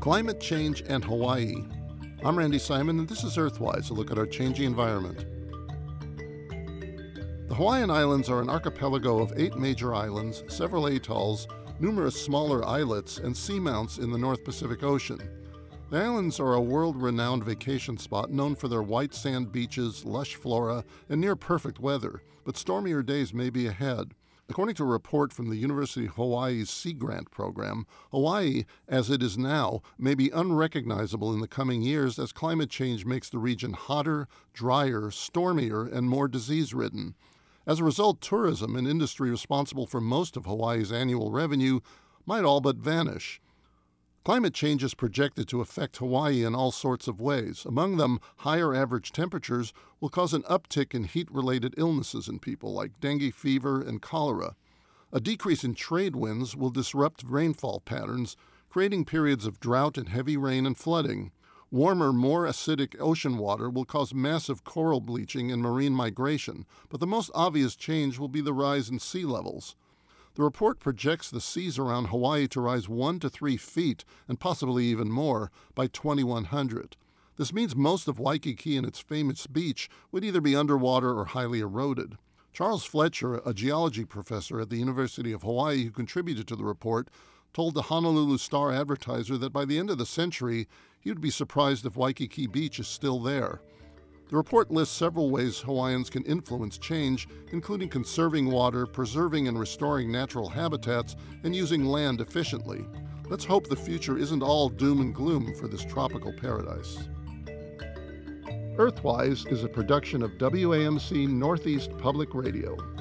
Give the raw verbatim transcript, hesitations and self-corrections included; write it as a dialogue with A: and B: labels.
A: Climate change and Hawaii. I'm Randy Simon, and this is Earthwise, a look at our changing environment. The Hawaiian Islands are an archipelago of eight major islands, several atolls, numerous smaller islets, and seamounts in the North Pacific Ocean. The islands are a world-renowned vacation spot known for their white sand beaches, lush flora, and near-perfect weather, but stormier days may be ahead. According to a report from the University of Hawaii's Sea Grant program, Hawaii, as it is now, may be unrecognizable in the coming years as climate change makes the region hotter, drier, stormier, and more disease-ridden. As a result, tourism, an industry responsible for most of Hawaii's annual revenue, might all but vanish. Climate change is projected to affect Hawaii in all sorts of ways. Among them, higher average temperatures will cause an uptick in heat-related illnesses in people like dengue fever and cholera. A decrease in trade winds will disrupt rainfall patterns, creating periods of drought and heavy rain and flooding. Warmer, more acidic ocean water will cause massive coral bleaching and marine migration, but the most obvious change will be the rise in sea levels. The report projects the seas around Hawaii to rise one to three feet, and possibly even more, by twenty-one hundred. This means most of Waikiki and its famous beach would either be underwater or highly eroded. Charles Fletcher, a geology professor at the University of Hawaii who contributed to the report, told the Honolulu Star-Advertiser that by the end of the century, he would be surprised if Waikiki Beach is still there. The report lists several ways Hawaiians can influence change, including conserving water, preserving and restoring natural habitats, and using land efficiently. Let's hope the future isn't all doom and gloom for this tropical paradise. Earthwise is a production of W A M C Northeast Public Radio.